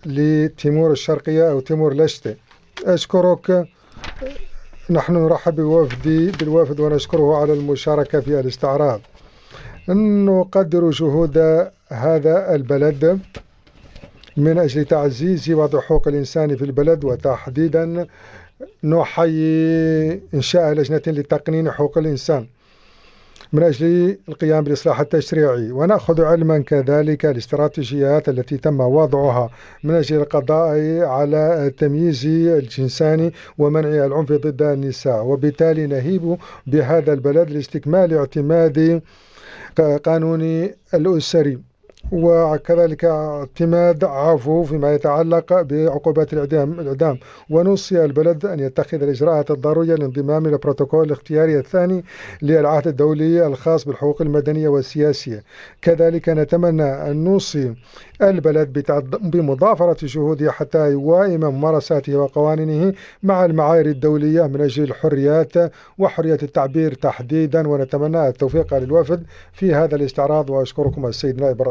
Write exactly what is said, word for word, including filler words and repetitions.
لتيمور الشرقية أو تيمور لشتي. أشكرك. نحن نرحب بوفدي بالوفد ونشكره على المشاركة في الاستعراض. نقدر جهود هذا البلد من أجل تعزيز وضع حقوق الإنسان في البلد، وتحديدا نحيي إنشاء لجنة لتقنين حقوق الإنسان من أجل القيام بالإصلاح التشريعي، ونأخذ علما كذلك الاستراتيجيات التي تم وضعها من أجل القضاء على التمييز الجنساني ومنع العنف ضد النساء، وبالتالي نهيب بهذا البلد لاستكمال اعتماد قانوني الأسري، وكذلك اعتماد عفو فيما يتعلق بعقوبات الإعدام الإعدام ونوصي البلد أن يتخذ الإجراءات الضرورية للانضمام إلى البروتوكول الاختياري الثاني للعهد الدولي الخاص بالحقوق المدنية والسياسية. كذلك نتمنى أن نوصي البلد بمضافرة جهودها حتى يوائم ممارساته وقوانينه مع المعايير الدولية من أجل الحريات وحرية التعبير تحديدا، ونتمنى التوفيق للوفد في هذا الاستعراض. وأشكركم السيد نائب